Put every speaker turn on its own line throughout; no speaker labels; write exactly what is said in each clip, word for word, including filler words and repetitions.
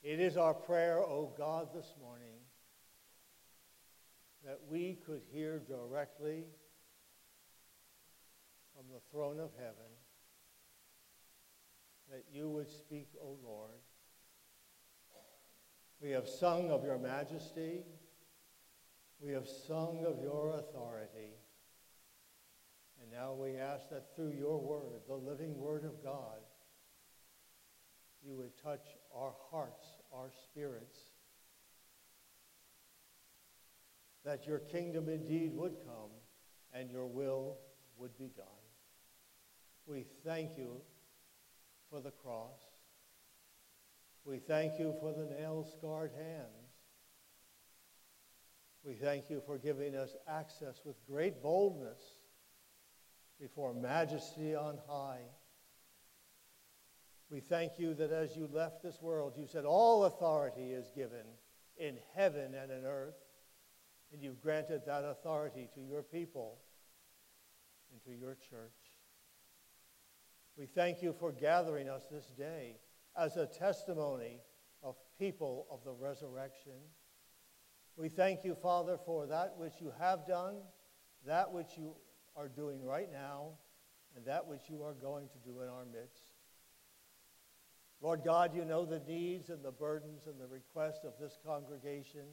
It is our prayer, O God, this morning, that we could hear directly from the throne of heaven, that you would speak, O Lord. We have sung of your majesty. We have sung of your authority. And now we ask that through your word, the living word of God, you would touch our hearts, our spirits, that your kingdom indeed would come and your will would be done. We thank you for the cross. We thank you for the nail-scarred hands. We thank you for giving us access with great boldness before majesty on high. We thank you that as you left this world, you said all authority is given in heaven and in earth, and you've granted that authority to your people and to your church. We thank you for gathering us this day as a testimony of people of the resurrection. We thank you, Father, for that which you have done, that which you are doing right now, and that which you are going to do in our midst. Lord God, you know the needs and the burdens and the requests of this congregation,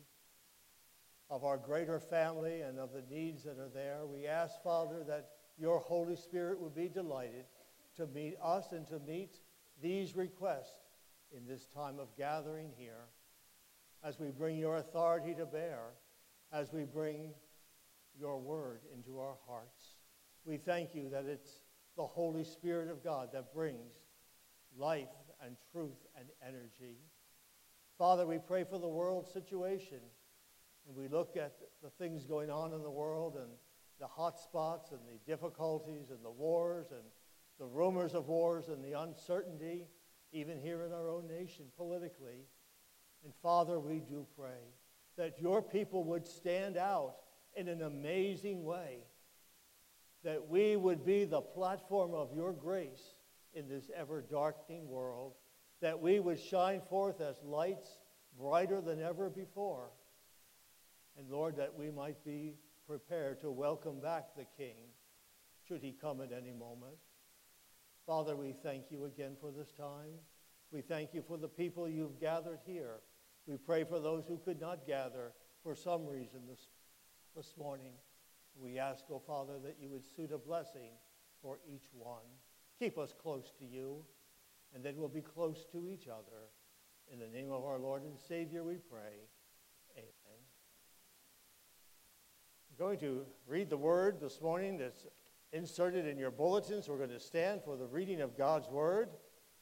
of our greater family and of the needs that are there. We ask, Father, that your Holy Spirit would be delighted to meet us and to meet these requests in this time of gathering here, as we bring your authority to bear, as we bring your word into our hearts. We thank you that it's the Holy Spirit of God that brings life and truth and energy. Father, we pray for the world situation, and we look at the things going on in the world and the hot spots and the difficulties and the wars and the rumors of wars and the uncertainty, even here in our own nation politically. And Father, we do pray that your people would stand out in an amazing way, that we would be the platform of your grace in this ever-darkening world, that we would shine forth as lights brighter than ever before. And Lord, that we might be prepared to welcome back the King, should he come at any moment. Father, we thank you again for this time. We thank you for the people you've gathered here. We pray for those who could not gather for some reason this, this morning. We ask, oh Father, that you would suit a blessing for each one. Keep us close to you, and then we'll be close to each other. In the name of our Lord and Savior we pray. Amen. I'm going to read the word this morning that's inserted in your bulletins. We're going to stand for the reading of God's word.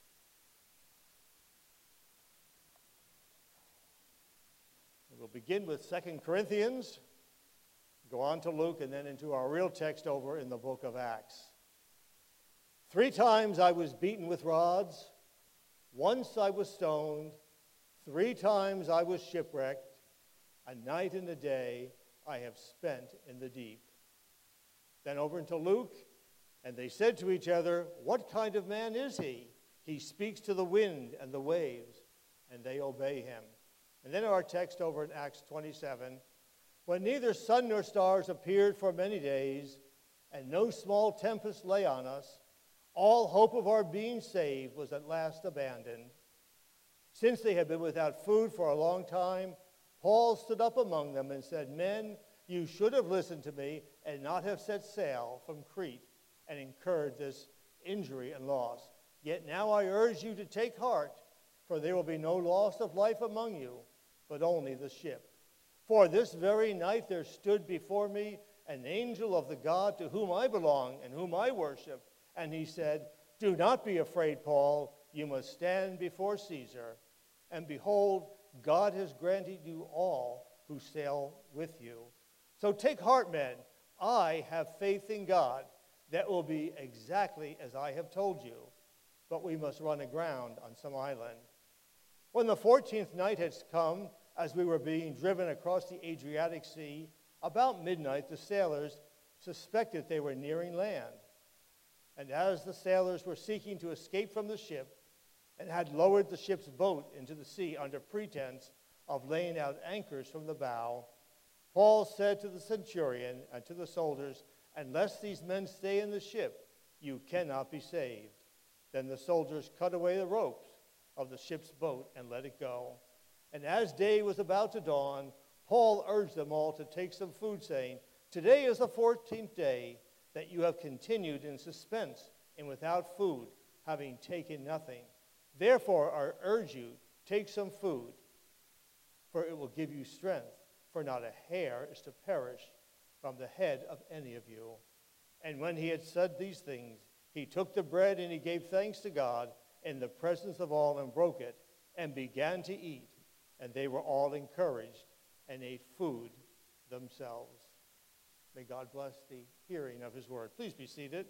We'll begin with Second Corinthians, go on to Luke, and then into our real text over in the book of Acts. Three times I was beaten with rods. Once I was stoned. Three times I was shipwrecked. A night and a day I have spent in the deep. Then over into Luke, and they said to each other, what kind of man is he? He speaks to the wind and the waves, and they obey him. And then our text over in Acts twenty-seven, when neither sun nor stars appeared for many days, and no small tempest lay on us, all hope of our being saved was at last abandoned. Since they had been without food for a long time, Paul stood up among them and said, men, you should have listened to me and not have set sail from Crete and incurred this injury and loss. Yet now I urge you to take heart, for there will be no loss of life among you, but only the ship. For this very night there stood before me an angel of the God to whom I belong and whom I worship. And he said, do not be afraid, Paul. You must stand before Caesar. And behold, God has granted you all who sail with you. So take heart, men. I have faith in God that will be exactly as I have told you. But we must run aground on some island. When the fourteenth night had come, as we were being driven across the Adriatic Sea, about midnight the sailors suspected they were nearing land. And as the sailors were seeking to escape from the ship, and had lowered the ship's boat into the sea under pretense of laying out anchors from the bow, Paul said to the centurion and to the soldiers, "Unless these men stay in the ship, you cannot be saved." Then the soldiers cut away the ropes of the ship's boat and let it go. And as day was about to dawn, Paul urged them all to take some food, saying, "Today is the fourteenth day that you have continued in suspense and without food, having taken nothing. Therefore I urge you, take some food, for it will give you strength, for not a hair is to perish from the head of any of you." And when he had said these things, he took the bread and he gave thanks to God in the presence of all and broke it and began to eat. And they were all encouraged and ate food themselves. May God bless the hearing of his word. Please be seated.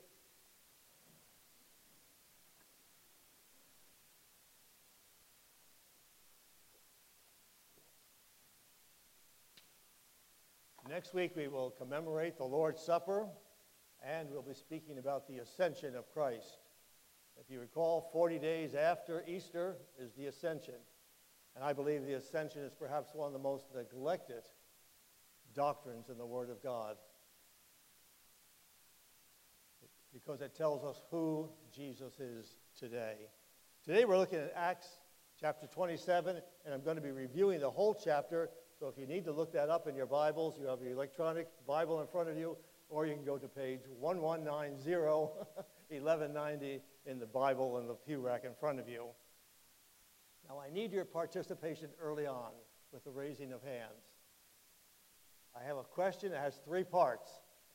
Next week we will commemorate the Lord's Supper, and we'll be speaking about the ascension of Christ. If you recall, forty days after Easter is the ascension. And I believe the ascension is perhaps one of the most neglected doctrines in the Word of God, because it tells us who Jesus is today. Today we're looking at Acts chapter twenty-seven, and I'm going to be reviewing the whole chapter. So if you need to look that up in your Bibles, you have your electronic Bible in front of you, or you can go to page eleven ninety, eleven ninety in the Bible in the pew rack in front of you. Now I need your participation early on with the raising of hands. I have a question that has three parts.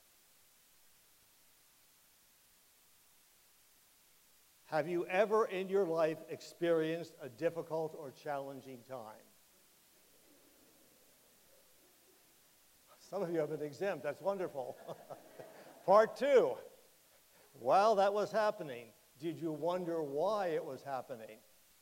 Have you ever in your life experienced a difficult or challenging time? Some of you have been exempt. That's wonderful. Part two. While that was happening, did you wonder why it was happening?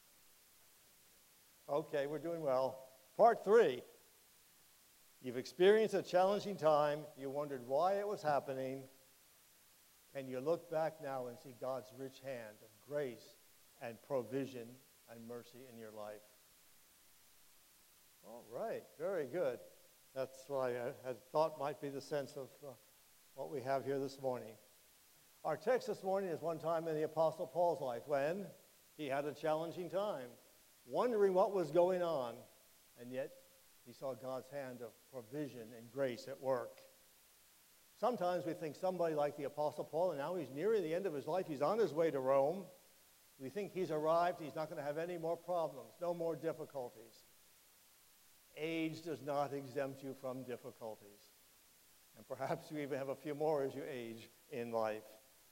Okay, we're doing well. Part three. You've experienced a challenging time. You wondered why it was happening. And you look back now and see God's rich hand of grace and provision and mercy in your life. All right, very good. That's what I had thought might be the sense of uh, what we have here this morning. Our text this morning is one time in the Apostle Paul's life when he had a challenging time, wondering what was going on, and yet he saw God's hand of provision and grace at work. Sometimes we think somebody like the Apostle Paul, and now he's nearing the end of his life, he's on his way to Rome. We think he's arrived, he's not going to have any more problems, no more difficulties. Age does not exempt you from difficulties. And perhaps you even have a few more as you age in life.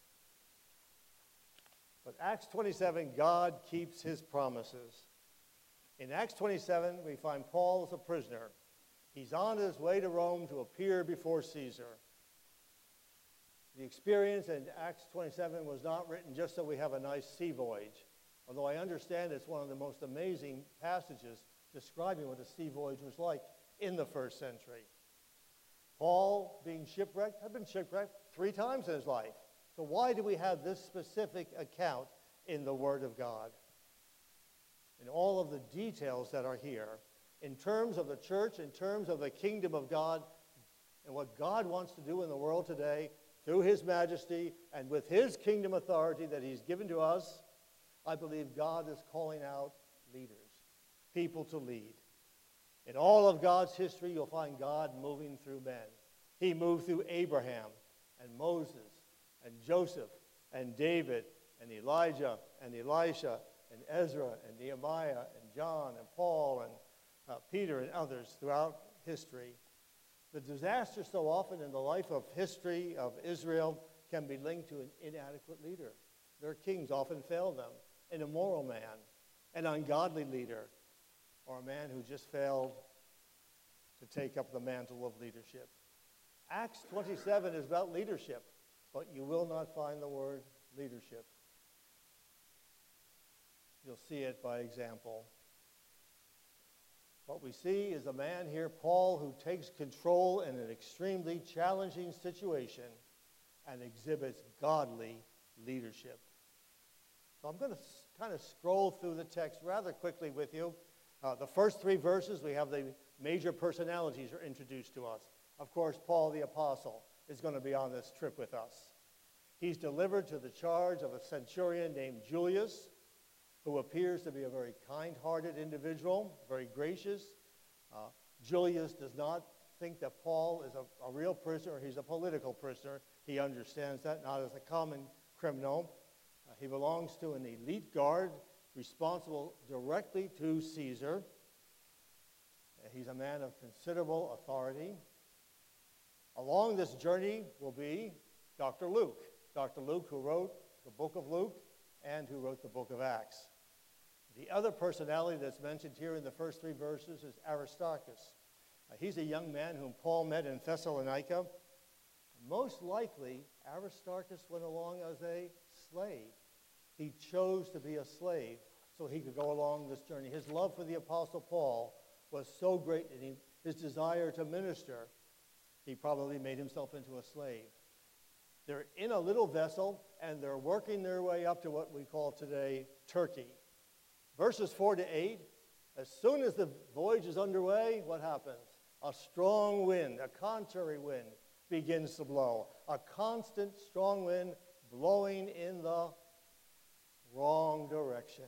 But Acts twenty-seven, God keeps his promises. In Acts twenty-seven, we find Paul as a prisoner. He's on his way to Rome to appear before Caesar. The experience in Acts twenty-seven was not written just so we have a nice sea voyage, although I understand it's one of the most amazing passages describing what a sea voyage was like in the first century. Paul, being shipwrecked, had been shipwrecked three times in his life. So why do we have this specific account in the Word of God? And all of the details that are here, in terms of the church, in terms of the kingdom of God, and what God wants to do in the world today, through his majesty and with his kingdom authority that he's given to us, I believe God is calling out leaders, people to lead. In all of God's history, you'll find God moving through men. He moved through Abraham and Moses and Joseph and David and Elijah and Elisha and Ezra and Nehemiah and John and Paul and uh, Peter and others throughout history. The disaster so often in the life of history of Israel can be linked to an inadequate leader. Their kings often fail them, an immoral man, an ungodly leader, or a man who just failed to take up the mantle of leadership. Acts twenty-seven is about leadership, but you will not find the word leadership. You'll see it by example. What we see is a man here, Paul, who takes control in an extremely challenging situation and exhibits godly leadership. So I'm going to kind of scroll through the text rather quickly with you. Uh, the first three verses, we have the major personalities are introduced to us. Of course, Paul the Apostle is going to be on this trip with us. He's delivered to the charge of a centurion named Julius, who appears to be a very kind-hearted individual, very gracious. Uh, Julius does not think that Paul is a, a real prisoner. He's a political prisoner. He understands that, not as a common criminal. Uh, he belongs to an elite guard responsible directly to Caesar. Uh, he's a man of considerable authority. Along this journey will be Doctor Luke. Doctor Luke, who wrote the book of Luke and who wrote the book of Acts. The other personality that's mentioned here in the first three verses is Aristarchus. Uh, he's a young man whom Paul met in Thessalonica. Most likely, Aristarchus went along as a slave. He chose to be a slave so he could go along this journey. His love for the Apostle Paul was so great, and he, his desire to minister, he probably made himself into a slave. They're in a little vessel, and they're working their way up to what we call today Turkey. Verses four to eight, as soon as the voyage is underway, what happens? A strong wind, a contrary wind, begins to blow. A constant strong wind blowing in the wrong direction.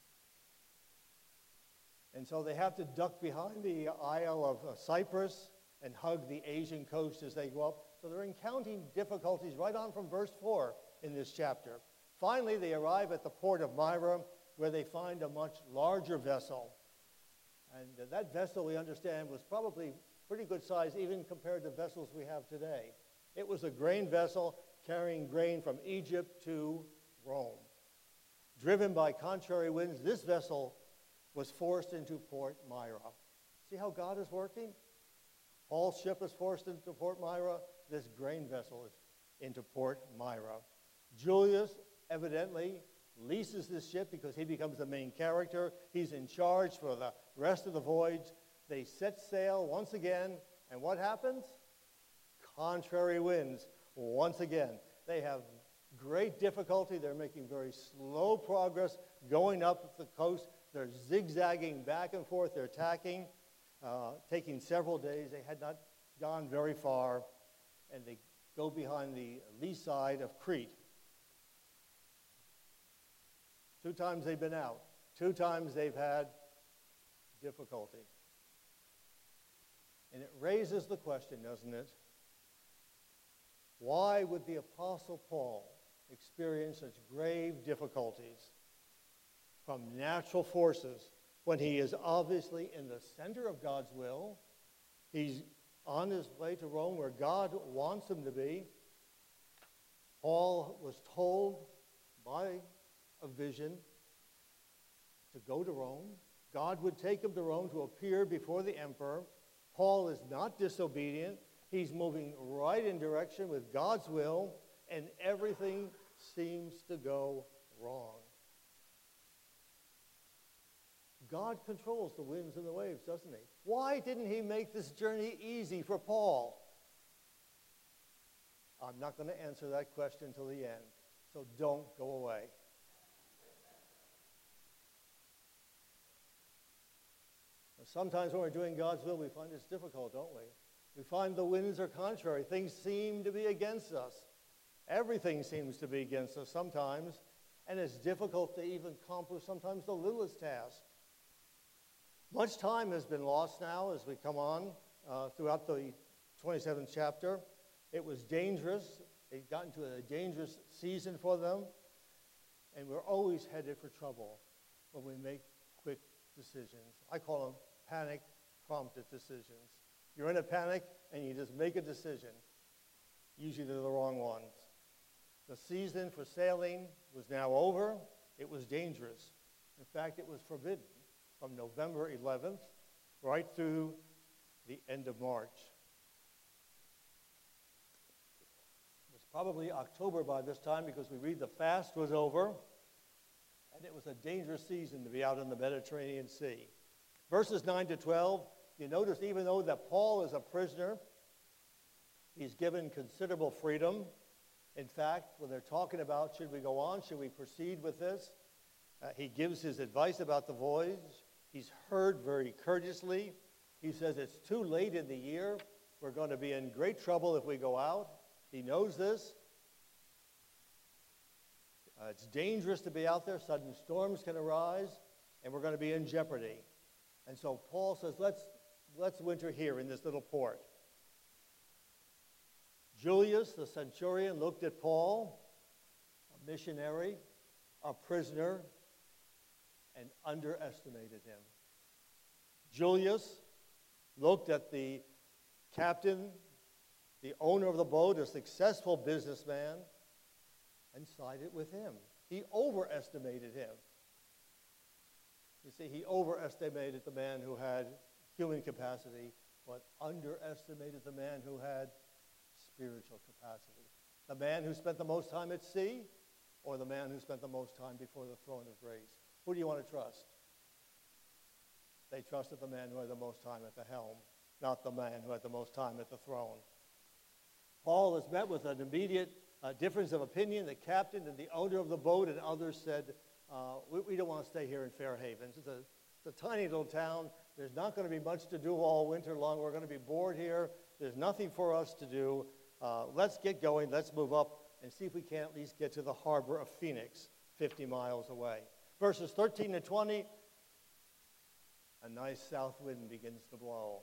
And so they have to duck behind the Isle of uh, Cyprus and hug the Asian coast as they go up. So they're encountering difficulties right on from verse four in this chapter. Finally, they arrive at the port of Myra, where they find a much larger vessel. And uh, that vessel, we understand, was probably pretty good size, even compared to vessels we have today. It was a grain vessel carrying grain from Egypt to Rome. Driven by contrary winds, this vessel was forced into Port Myra. See how God is working? Paul's ship is forced into Port Myra. This grain vessel is into Port Myra. Julius evidently leases this ship because he becomes the main character. He's in charge for the rest of the voyage. They set sail once again, and what happens? Contrary winds once again. They have great difficulty. They're making very slow progress going up the coast. They're zigzagging back and forth. They're tacking, uh, taking several days. They had not gone very far, and they go behind the lee side of Crete. Two times they've been out. Two times they've had difficulty. And it raises the question, doesn't it? Why would the Apostle Paul experience such grave difficulties from natural forces when he is obviously in the center of God's will? He's on his way to Rome where God wants him to be. Paul was told by a vision to go to Rome. God would take him to Rome to appear before the emperor. Paul is not disobedient. He's moving right in direction with God's will, and everything seems to go wrong. God controls the winds and the waves, doesn't he? Why didn't he make this journey easy for Paul? I'm not going to answer that question until the end, so don't go away. Sometimes when we're doing God's will, we find it's difficult, don't we? We find the winds are contrary. Things seem to be against us. Everything seems to be against us sometimes, and it's difficult to even accomplish sometimes the littlest task. Much time has been lost now as we come on uh, throughout the twenty-seventh chapter. It was dangerous. It got into a dangerous season for them, and we're always headed for trouble when we make quick decisions. I call them panic-prompted decisions. You're in a panic, and you just make a decision. Usually they're the wrong ones. The season for sailing was now over. It was dangerous. In fact, it was forbidden from November eleventh right through the end of March. It was probably October by this time because we read the fast was over, and it was a dangerous season to be out in the Mediterranean Sea. Verses nine to twelve, you notice even though that Paul is a prisoner, he's given considerable freedom. In fact, when they're talking about should we go on, should we proceed with this, Uh, he gives his advice about the voyage. He's heard very courteously. He says it's too late in the year. We're going to be in great trouble if we go out. He knows this. Uh, it's dangerous to be out there. Sudden storms can arise, and we're going to be in jeopardy. And so Paul says, let's, let's winter here in this little port. Julius, the centurion, looked at Paul, a missionary, a prisoner, and underestimated him. Julius looked at the captain, the owner of the boat, a successful businessman, and sided with him. He overestimated him. You see, he overestimated the man who had human capacity, but underestimated the man who had spiritual capacity. The man who spent the most time at sea, or the man who spent the most time before the throne of grace? Who do you want to trust? They trusted the man who had the most time at the helm, not the man who had the most time at the throne. Paul is met with an immediate uh, difference of opinion. The captain and the owner of the boat and others said, uh, we, we don't want to stay here in Fair Havens. It's a, it's a tiny little town. There's not going to be much to do all winter long. We're going to be bored here. There's nothing for us to do. Uh, let's get going. Let's move up and see if we can at least get to the harbor of Phoenix, fifty miles away. Verses thirteen to twenty, a nice south wind begins to blow.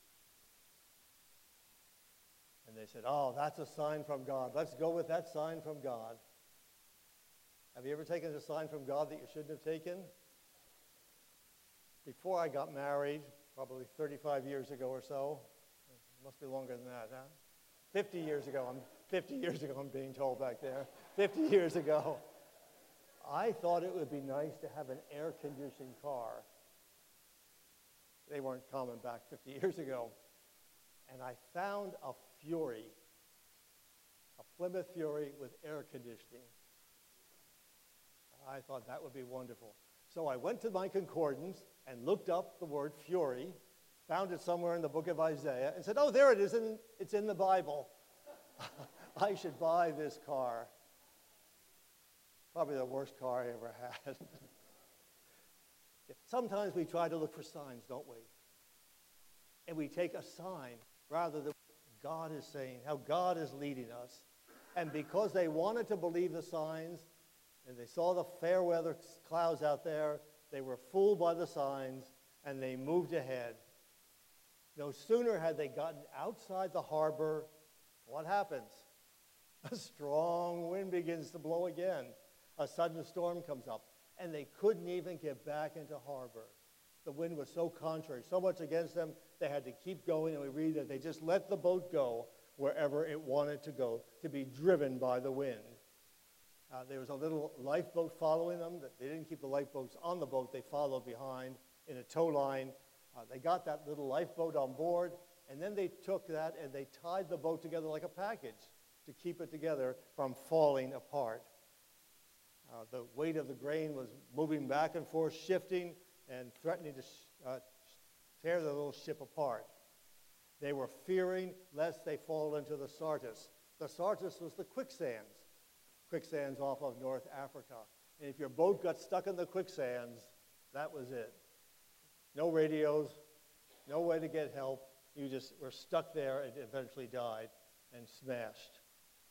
And they said, oh, that's a sign from God. Let's go with that sign from God. Have you ever taken a sign from God that you shouldn't have taken? Before I got married, probably thirty-five years ago or so, it must be longer than that, huh? fifty years ago, I'm fifty years ago, I'm being told back there. fifty years ago, I thought it would be nice to have an air-conditioned car. They weren't common back fifty years ago. And I found a Fury, a Plymouth Fury with air conditioning. I thought that would be wonderful. So I went to my concordance and looked up the word Fury, found it somewhere in the book of Isaiah, and said, oh, there it is, in, it's in the Bible. I should buy this car. Probably the worst car I ever had. Sometimes we try to look for signs, don't we? And we take a sign rather than what God is saying, how God is leading us. And because they wanted to believe the signs, and they saw the fair weather clouds out there, they were fooled by the signs, and they moved ahead. No sooner had they gotten outside the harbor, what happens? A strong wind begins to blow again. A sudden storm comes up, and they couldn't even get back into harbor. The wind was so contrary, so much against them, they had to keep going, and we read that they just let the boat go wherever it wanted to go, to be driven by the wind. Uh, there was a little lifeboat following them. They didn't keep the lifeboats on the boat. They followed behind in a tow line. Uh, they got that little lifeboat on board, and then they took that and they tied the boat together like a package to keep it together from falling apart. Uh, the weight of the grain was moving back and forth, shifting, and threatening to sh- uh, tear the little ship apart. They were fearing lest they fall into the Syrtis. The Syrtis was the quicksands. Quicksands off of North Africa. And if your boat got stuck in the quicksands, that was it. No radios, no way to get help. You just were stuck there and eventually died and smashed.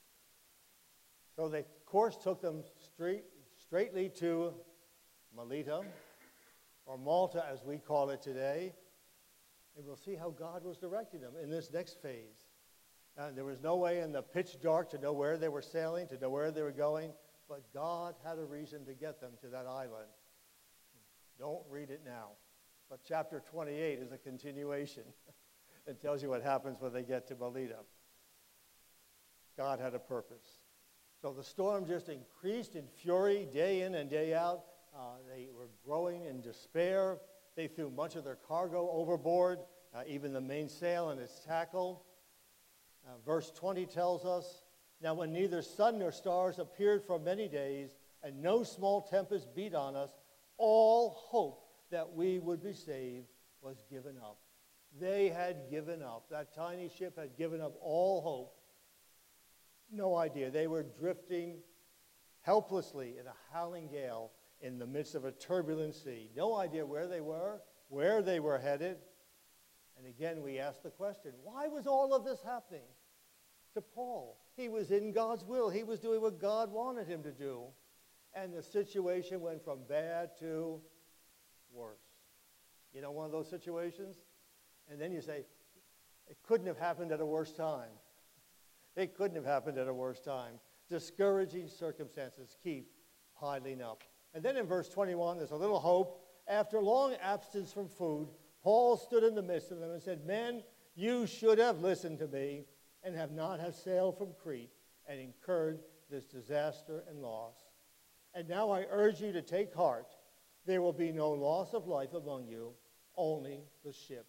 So the course took them straight, straightly to Melita, or Malta as we call it today. And we'll see how God was directing them in this next phase. Uh, there was no way in the pitch dark to know where they were sailing, to know where they were going, but God had a reason to get them to that island. Don't read it now. But chapter twenty-eight is a continuation. It tells you what happens when they get to Melita. God had a purpose. So the storm just increased in fury day in and day out. Uh, they were growing in despair. They threw much of their cargo overboard, uh, even the mainsail and its tackle. Uh, verse twenty tells us, now when neither sun nor stars appeared for many days, and no small tempest beat on us, all hope that we would be saved was given up. They had given up. That tiny ship had given up all hope. No idea. They were drifting helplessly in a howling gale, in the midst of a turbulent sea. No idea where they were, where they were headed. And again, we ask the question, why was all of this happening to Paul? He was in God's will. He was doing what God wanted him to do. And the situation went from bad to worse. You know, one of those situations? And then you say, it couldn't have happened at a worse time. It couldn't have happened at a worse time. Discouraging circumstances keep piling up. And then in verse twenty-one, there's a little hope. After long absence from food, Paul stood in the midst of them and said, men, you should have listened to me and have not have sailed from Crete and incurred this disaster and loss. And now I urge you to take heart. There will be no loss of life among you, only the ship.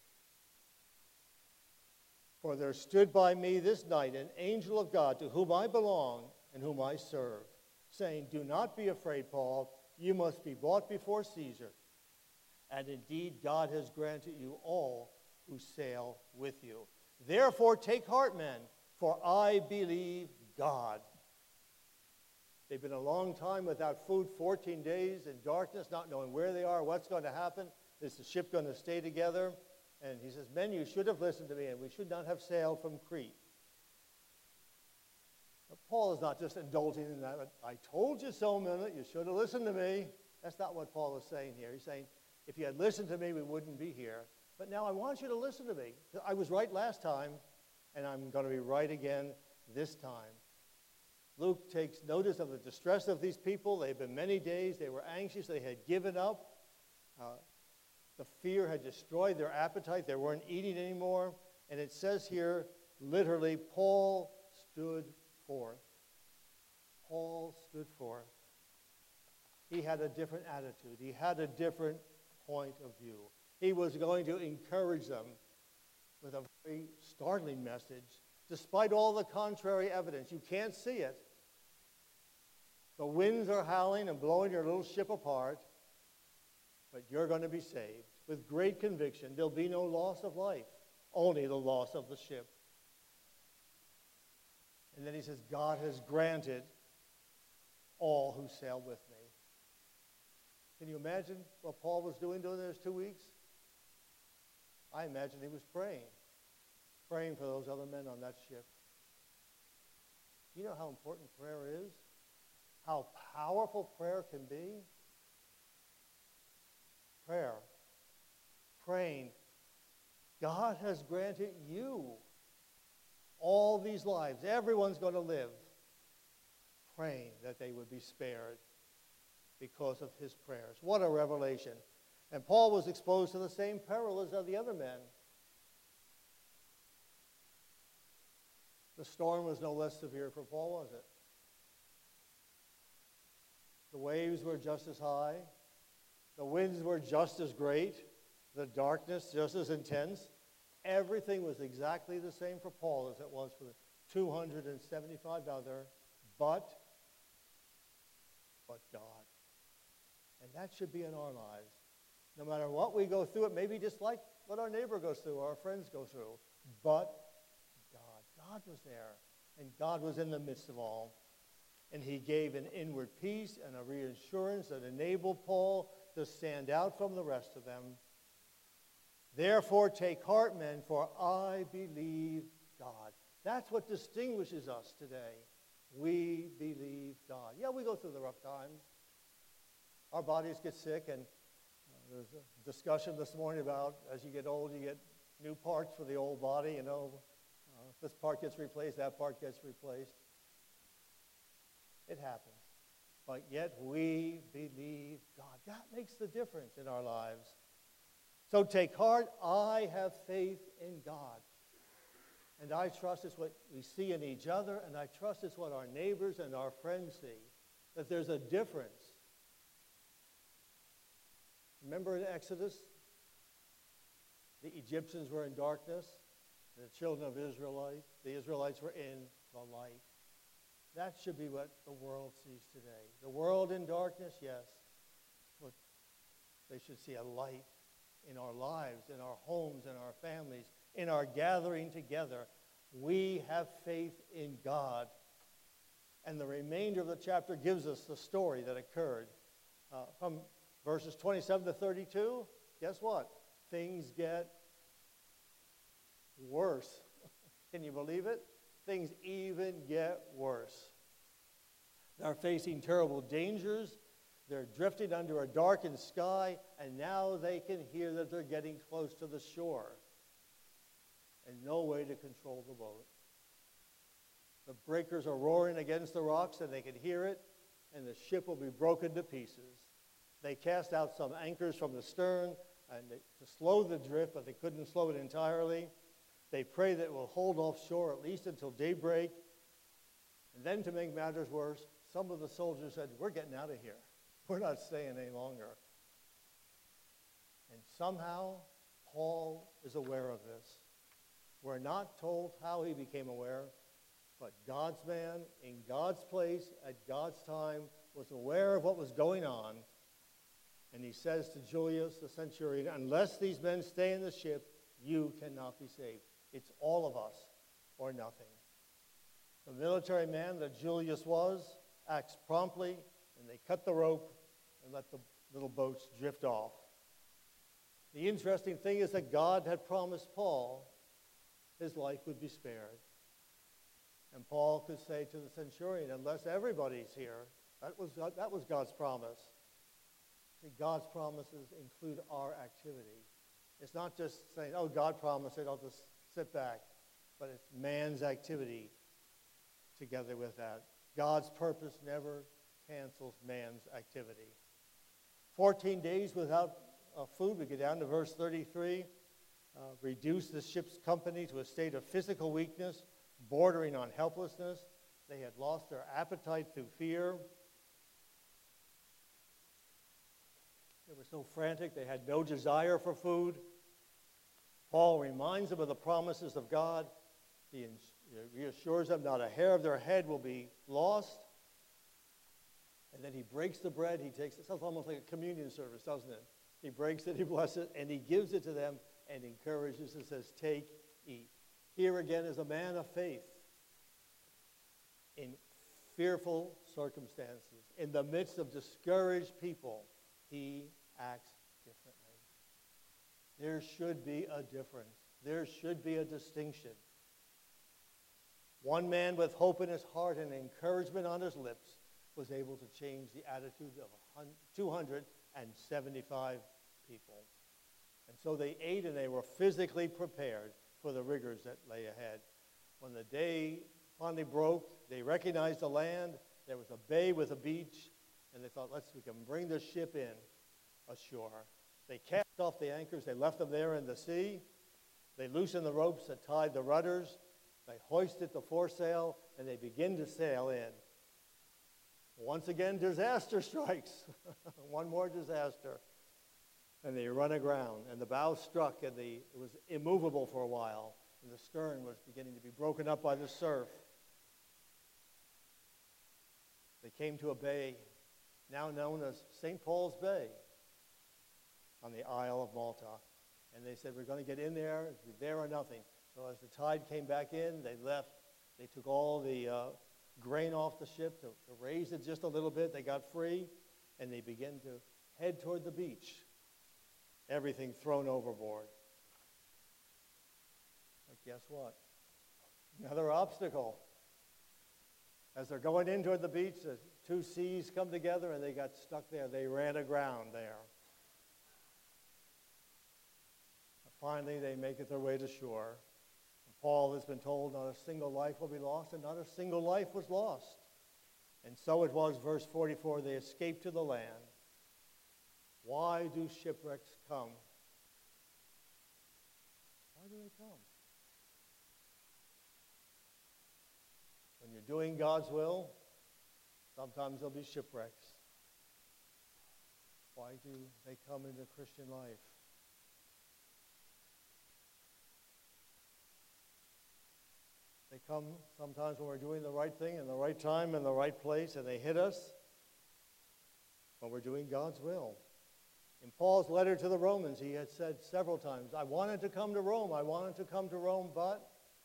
For there stood by me this night an angel of God to whom I belong and whom I serve, saying, do not be afraid, Paul. You must be brought before Caesar. And indeed, God has granted you all who sail with you. Therefore, take heart, men, for I believe God. They've been a long time without food, fourteen days in darkness, not knowing where they are, what's going to happen. Is the ship going to stay together? And he says, men, you should have listened to me, and we should not have sailed from Crete. But Paul is not just indulging in that. I told you so, minute. You should have listened to me. That's not what Paul is saying here. He's saying, if you had listened to me, we wouldn't be here. But now I want you to listen to me. I was right last time, and I'm going to be right again this time. Luke takes notice of the distress of these people. They've been many days. They were anxious. They had given up. Uh, the fear had destroyed their appetite. They weren't eating anymore. And it says here, literally, Paul stood forth. Paul stood forth. He had a different attitude. He had a different point of view. He was going to encourage them with a very startling message, despite all the contrary evidence. You can't see it. The winds are howling and blowing your little ship apart, but you're going to be saved. With great conviction, there'll be no loss of life, only the loss of the ship. And then he says, God has granted all who sail with me. Can you imagine what Paul was doing during those two weeks? I imagine he was praying, praying for those other men on that ship. You know how important prayer is? How powerful prayer can be? Prayer. Praying. God has granted you all these lives. Everyone's going to live. Praying that they would be spared because of his prayers. What a revelation. And Paul was exposed to the same peril as the other men. The storm was no less severe for Paul, was it? The waves were just as high. The winds were just as great. The darkness just as intense. Everything was exactly the same for Paul as it was for the two hundred seventy-five other, but, but God. And that should be in our lives. No matter what we go through, it may be just like what our neighbor goes through or our friends go through. But God. God was there. And God was in the midst of all. And he gave an inward peace and a reassurance that enabled Paul to stand out from the rest of them. Therefore, take heart, men, for I believe God. That's what distinguishes us today. We believe God. Yeah, we go through the rough times. Our bodies get sick, and uh, there's a discussion this morning about as you get old, you get new parts for the old body. You know, uh, this part gets replaced, that part gets replaced. It happens. But yet we believe God. That makes the difference in our lives. So take heart, I have faith in God. And I trust it's what we see in each other, and I trust it's what our neighbors and our friends see, that there's a difference. Remember in Exodus, the Egyptians were in darkness, and the children of Israelite, the Israelites were in the light. That should be what the world sees today. The world in darkness, yes, but they should see a light in our lives, in our homes, in our families, in our gathering together. We have faith in God. And the remainder of the chapter gives us the story that occurred Uh, from verses twenty-seven to thirty-two, guess what? Things get worse. Can you believe it? Things even get worse. They're facing terrible dangers. They're drifting under a darkened sky, and now they can hear that they're getting close to the shore. And no way to control the boat. The breakers are roaring against the rocks, and they can hear it, and the ship will be broken to pieces. They cast out some anchors from the stern and they, to slow the drift, but they couldn't slow it entirely. They pray that it will hold offshore at least until daybreak. And then to make matters worse, some of the soldiers said, we're getting out of here. We're not staying any longer. And somehow, Paul is aware of this. We're not told how he became aware, but God's man in God's place at God's time was aware of what was going on. And he says to Julius, the centurion, unless these men stay in the ship, you cannot be saved. It's all of us or nothing. The military man that Julius was acts promptly, and they cut the rope and let the little boats drift off. The interesting thing is that God had promised Paul his life would be spared. And Paul could say to the centurion, unless everybody's here, that was, that was God's promise. See, God's promises include our activity. It's not just saying, oh, God promised it, I'll just sit back. But it's man's activity together with that. God's purpose never cancels man's activity. Fourteen days without uh, food. We get down to verse thirty-three. Uh, reduce the ship's company to a state of physical weakness, bordering on helplessness. They had lost their appetite through fear. They were so frantic, they had no desire for food. Paul reminds them of the promises of God. He reassures them not a hair of their head will be lost. And then he breaks the bread. He takes it. Sounds almost like a communion service, doesn't it? He breaks it, he blesses it, and he gives it to them and encourages and says, take, eat. Here again is a man of faith in fearful circumstances. In the midst of discouraged people, he acts differently. There should be a difference. There should be a distinction. One man with hope in his heart and encouragement on his lips was able to change the attitude of two hundred seventy-five people. And so they ate and they were physically prepared for the rigors that lay ahead. When the day finally broke, they recognized the land. There was a bay with a beach, and they thought, let's, we can bring the ship in ashore. They cast off the anchors. They left them there in the sea. They loosened the ropes that tied the rudders. They hoisted the foresail, and they begin to sail in. Once again, disaster strikes. One more disaster. And they run aground, and the bow struck, and the, it was immovable for a while, and the stern was beginning to be broken up by the surf. They came to a bay, now known as Saint Paul's Bay, on the Isle of Malta. And they said, we're going to get in there, it's there or nothing. So as the tide came back in, they left. They took all the uh, grain off the ship to, to raise it just a little bit. They got free, and they began to head toward the beach. Everything thrown overboard. But guess what? Another obstacle. As they're going in toward the beach, the two seas come together, and they got stuck there. They ran aground there. Finally, they make it their way to shore. Paul has been told not a single life will be lost, and not a single life was lost. And so it was, verse forty-four, they escaped to the land. Why do shipwrecks come? Why do they come? When you're doing God's will, sometimes there'll be shipwrecks. Why do they come into Christian life? They come sometimes when we're doing the right thing in the right time in the right place, and they hit us when we're doing God's will. In Paul's letter to the Romans, he had said several times, I wanted to come to Rome, I wanted to come to Rome, but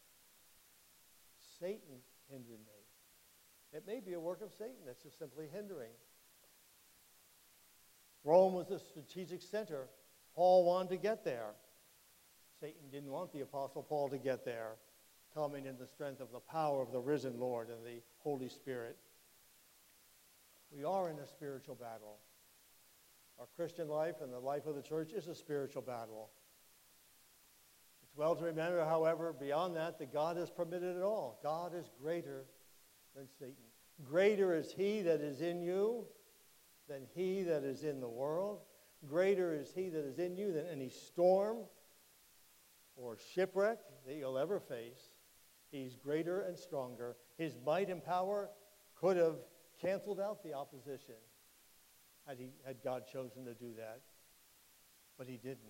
Satan hindered me. It may be a work of Satan that's just simply hindering. Rome was the strategic center. Paul wanted to get there. Satan didn't want the Apostle Paul to get there, coming in the strength of the power of the risen Lord and the Holy Spirit. We are in a spiritual battle. Our Christian life and the life of the church is a spiritual battle. It's well to remember, however, beyond that, that God has permitted it all. God is greater than Satan. Greater is he that is in you than he that is in the world. Greater is he that is in you than any storm or shipwreck that you'll ever face. He's greater and stronger. His might and power could have canceled out the opposition had, he, had God chosen to do that. But he didn't.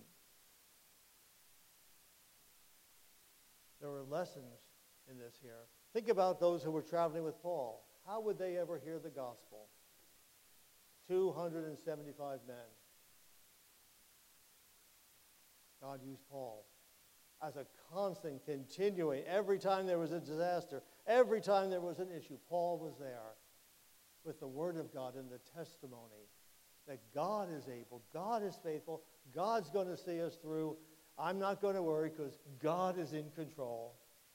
There were lessons in this here. Think about those who were traveling with Paul. How would they ever hear the gospel? two hundred seventy-five men. God used Paul as a constant, continuing, every time there was a disaster, every time there was an issue, Paul was there with the word of God and the testimony that God is able, God is faithful, God's going to see us through. I'm not going to worry because God is in control.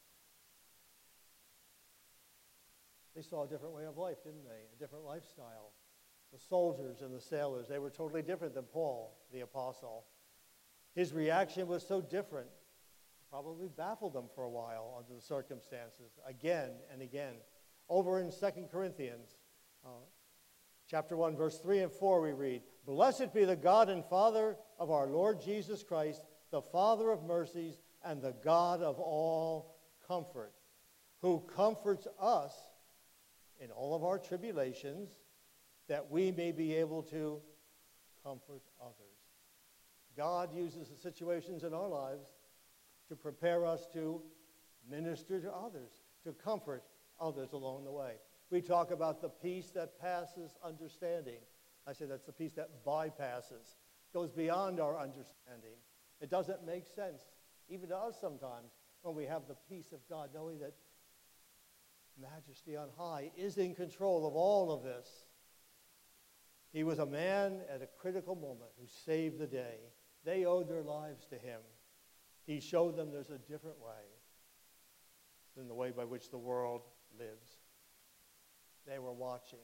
They saw a different way of life, didn't they? A different lifestyle. The soldiers and the sailors, they were totally different than Paul, the apostle. His reaction was so different, it probably baffled them for a while under the circumstances, again and again. Over in Second Corinthians, uh, chapter one, verse three and four, we read, "Blessed be the God and Father of our Lord Jesus Christ, the Father of mercies and the God of all comfort, who comforts us in all of our tribulations, that we may be able to comfort others." God uses the situations in our lives to prepare us to minister to others, to comfort others along the way. We talk about the peace that passes understanding. I say that's the peace that bypasses, goes beyond our understanding. It doesn't make sense, even to us sometimes, when we have the peace of God, knowing that Majesty on high is in control of all of this. He was a man at a critical moment who saved the day. They owed their lives to him. He showed them there's a different way than the way by which the world lives. They were watching.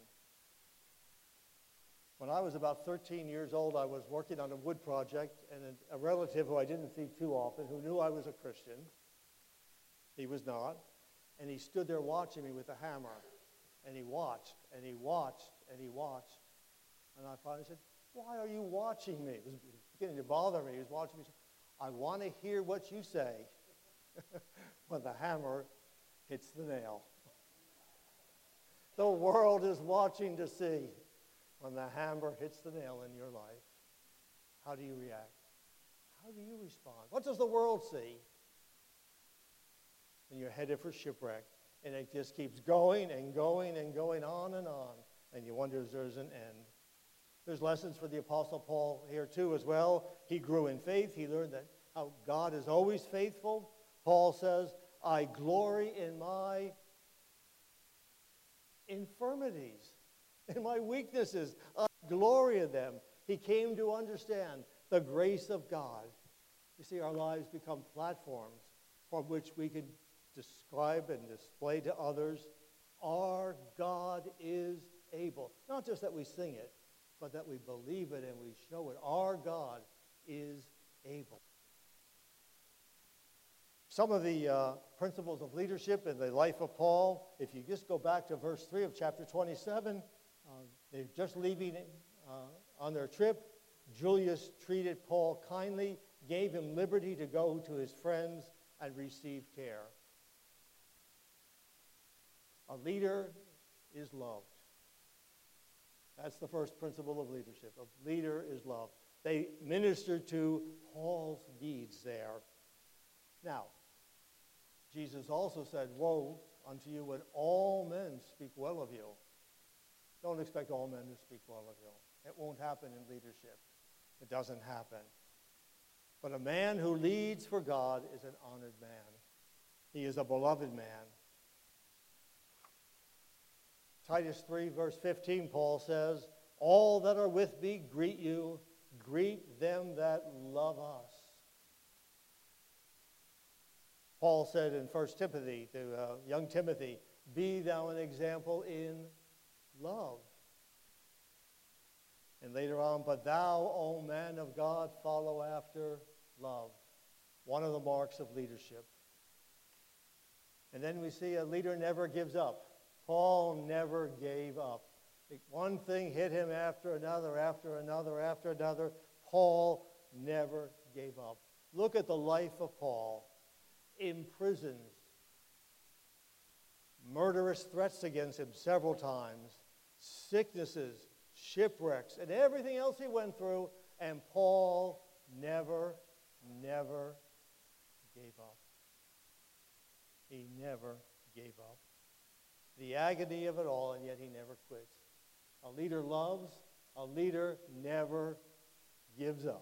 When I was about thirteen years old, I was working on a wood project, and a, a relative who I didn't see too often, who knew I was a Christian, he was not, and he stood there watching me with a hammer, and he watched, and he watched, and he watched. And I finally said, "Why are you watching me?" It was beginning to bother me. He was watching me. "I want to hear what you say when the hammer hits the nail." The world is watching to see when the hammer hits the nail in your life. How do you react? How do you respond? What does the world see when you're headed for shipwreck? And it just keeps going and going and going on and on. And you wonder if there's an end. There's lessons for the Apostle Paul here too as well. He grew in faith. He learned that how God is always faithful. Paul says, "I glory in my infirmities, in my weaknesses. I glory in them." He came to understand the grace of God. You see, our lives become platforms from which we can describe and display to others, our God is able. Not just that we sing it, but that we believe it and we show it. Our God is able. Some of the uh, principles of leadership in the life of Paul, if you just go back to verse three of chapter twenty-seven, uh, they're just leaving uh, on their trip. Julius treated Paul kindly, gave him liberty to go to his friends and receive care. A leader is loved. That's the first principle of leadership. A leader is loved. They ministered to Paul's needs there. Now, Jesus also said, "Woe unto you when all men speak well of you." Don't expect all men to speak well of you. It won't happen in leadership. It doesn't happen. But a man who leads for God is an honored man. He is a beloved man. Titus three, verse fifteen, Paul says, All that are with me greet you. Greet them that love us. Paul said in First Timothy to uh, young Timothy, be thou an example in love. And later on, but thou, O man of God, follow after love. One of the marks of leadership. And then we see a leader never gives up. Paul never gave up. One thing hit him after another, after another, after another. Paul never gave up. Look at the life of Paul. Imprisoned. Murderous threats against him several times. Sicknesses, shipwrecks, and everything else he went through. And Paul never, never gave up. He never gave up. The agony of it all, and yet he never quits. A leader loves, a leader never gives up.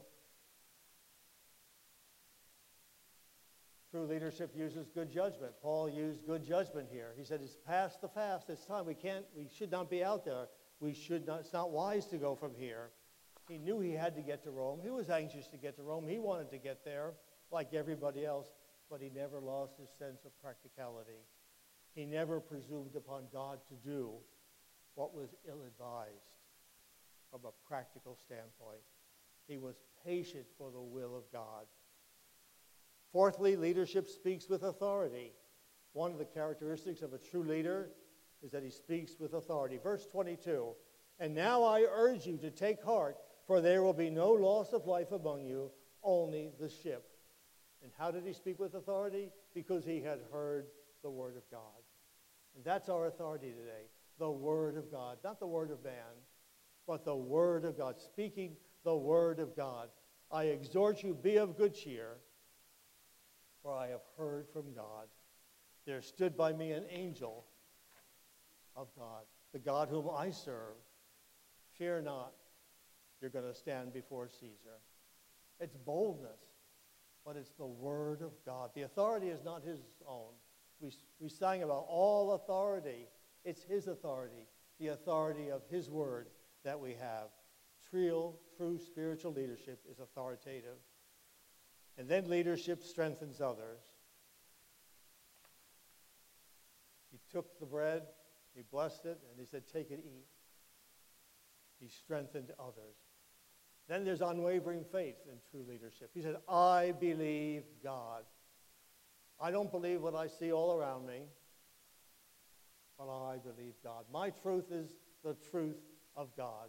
True leadership uses good judgment. Paul used good judgment here. He said, it's past the fast. It's time. We can't, we should not be out there. We should not, it's not wise to go from here. He knew he had to get to Rome. He was anxious to get to Rome. He wanted to get there like everybody else, but he never lost his sense of practicality. He never presumed upon God to do what was ill-advised from a practical standpoint. He was patient for the will of God. Fourthly, leadership speaks with authority. One of the characteristics of a true leader is that he speaks with authority. Verse twenty-two, and now I urge you to take heart, for there will be no loss of life among you, only the ship. And how did he speak with authority? Because he had heard the word of God. And that's our authority today, the word of God. Not the word of man, but the word of God. Speaking the word of God. I exhort you, be of good cheer, for I have heard from God. There stood by me an angel of God, the God whom I serve. Fear not, you're going to stand before Caesar. It's boldness, but it's the word of God. The authority is not his own. We, we sang about all authority. It's his authority, the authority of his word that we have. True, true spiritual leadership is authoritative. And then leadership strengthens others. He took the bread, he blessed it, and he said, take it, eat. He strengthened others. Then there's unwavering faith in true leadership. He said, I believe God. I don't believe what I see all around me, but I believe God. My truth is the truth of God.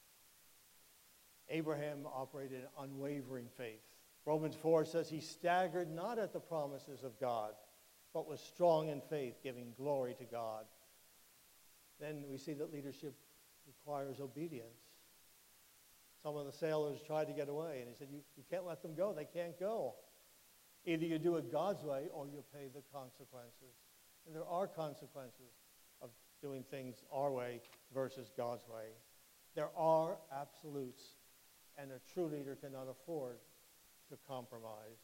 Abraham operated in unwavering faith. Romans four says he staggered not at the promises of God, but was strong in faith, giving glory to God. Then we see that leadership requires obedience. Some of the sailors tried to get away, and he said, you, you can't let them go. They can't go. Either you do it God's way or you pay the consequences. And there are consequences of doing things our way versus God's way. There are absolutes, and a true leader cannot afford to compromise.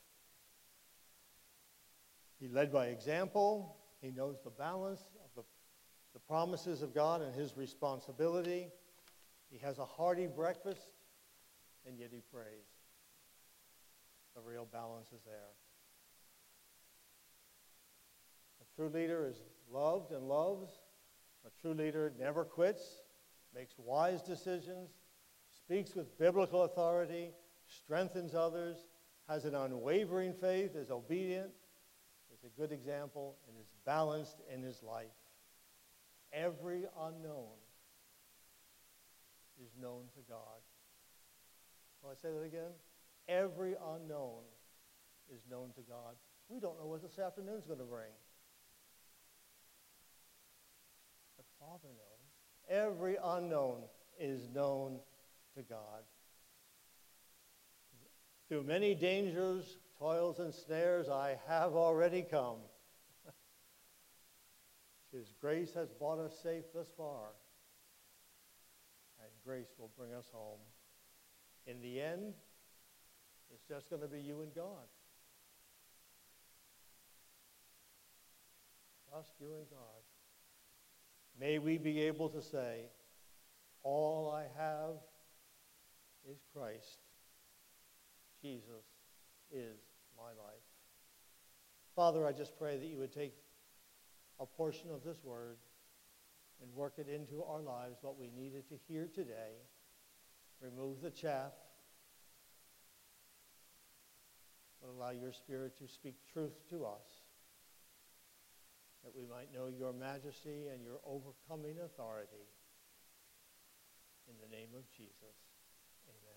He led by example. He knows the balance of the, the promises of God and his responsibility. He has a hearty breakfast, and yet he prays. The real balance is there. A true leader is loved and loves. A true leader never quits, makes wise decisions, speaks with biblical authority, strengthens others, has an unwavering faith, is obedient, is a good example, and is balanced in his life. Every unknown is known to God. Will I say that again? Every unknown is known to God. We don't know what this afternoon is going to bring. But Father knows. Every unknown is known to God. Through many dangers, toils, and snares, I have already come. His grace has brought us safe thus far, and grace will bring us home. In the end, it's just going to be you and God. Just you and God. May we be able to say, all I have is Christ. Jesus is my life. Father, I just pray that you would take a portion of this word and work it into our lives, what we needed to hear today. Remove the chaff, but allow your Spirit to speak truth to us, that we might know your majesty and your overcoming authority. In the name of Jesus, amen.